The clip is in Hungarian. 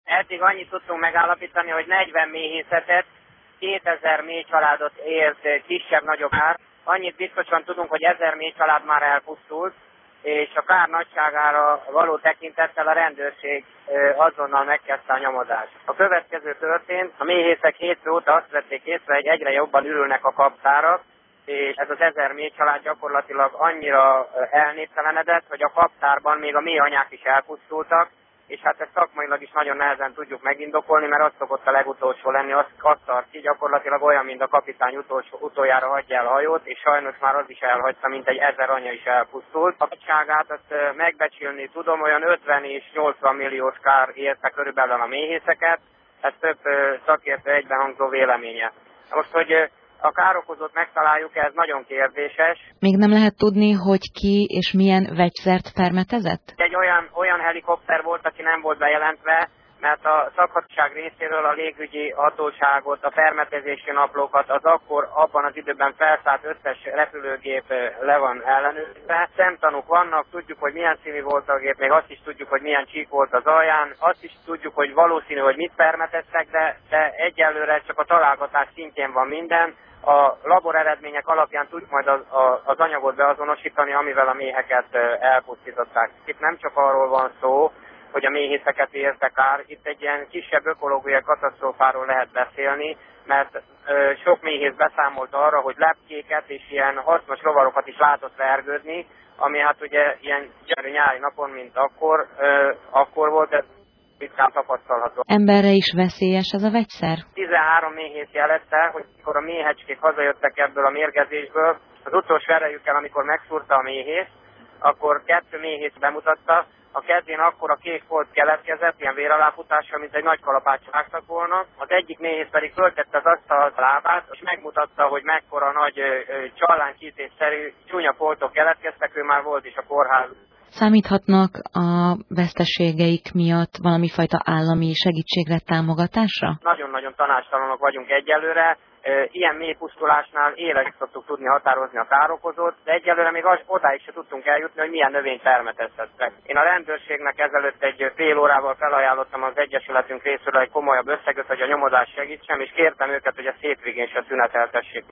Eddig annyit tudtunk megállapítani, hogy 40 méhészetet, 2000 méhcsaládot ért kisebb-nagyobb ár. Annyit biztosan tudunk, hogy 1000 méhcsalád már elpusztult, és a kár nagyságára való tekintettel a rendőrség azonnal megkezdte a nyomozást. A következő történt, a méhészek hétfő óta azt vették észre, hogy egyre jobban ürülnek a kaptárak, és ez az 1000 méhcsalád gyakorlatilag annyira elnéptelenedett, hogy a kaptárban még a méhanyák is elpusztultak, és hát ezt szakmailag is nagyon nehezen tudjuk megindokolni, mert az szokott a legutolsó lenni, azt tart ki, gyakorlatilag olyan, mint a kapitány utoljára hagyja el a hajót, és sajnos már az is elhagyta, mint egy 1000 anya is elpusztult. A nagyságát azt megbecsülni tudom, olyan 50 és 80 milliós kár érte körülbelül a méhészeket, ez több szakértő egybehangzó véleménye. Most, hogy a károkozót megtaláljuk, ez nagyon kérdéses. Még nem lehet tudni, hogy ki és milyen vegyszert permetezett? Egy olyan helikopter volt, aki nem volt bejelentve, mert a szakhatóság részéről a légügyi hatóságot, a permetezési naplókat, az akkor abban az időben felszállt összes repülőgép le van ellenőrizve. Szemtanúk vannak, tudjuk, hogy milyen színű volt a gép, még azt is tudjuk, hogy milyen csík volt az alján, azt is tudjuk, hogy valószínű, hogy mit permeteztek, de egyelőre csak a találgatás szintjén van minden. A labor eredmények alapján tudjuk majd az anyagot beazonosítani, amivel a méheket elpusztították. Itt nem csak arról van szó, hogy a méhészeket érte kár, itt egy ilyen kisebb ökológiai katasztrófáról lehet beszélni, mert sok méhész beszámolt arra, hogy lepkéket és ilyen hasznos rovarokat is látott vergődni, ami hát ugye ilyen gyönyörű nyári napon, mint akkor volt, ez ritkán tapasztalható. Emberre is veszélyes ez a vegyszer? 13 méhész jelezte, hogy amikor a méhecskék hazajöttek ebből a mérgezésből, az utolsó erejükkel, amikor megszúrta a méhész, akkor 2 méhész bemutatta, a kezén akkor a kék folt keletkezett, ilyen véraláfutással, mint egy nagy kalapáccsal vágtak volna. Az egyik méhész pedig föltette az asztal lábát, és megmutatta, hogy mekkora nagy csallánkítésszerű csúnya foltok keletkeztek, ő már volt is a kórház. Számíthatnak a veszteségeik miatt valami fajta állami segítségre, támogatásra? Nagyon-nagyon tanácstalanok vagyunk egyelőre. Ilyen mélypusztulásnál évekig szoktuk tudni határozni a károkozót, de egyelőre még odáig se tudtunk eljutni, hogy milyen növényt permeteztettek. Én a rendőrségnek ezelőtt egy fél órával felajánlottam az egyesületünk részéről egy komolyabb összeget, hogy a nyomozás segítsem, és kértem őket, hogy a hétvégén se szüneteltessék.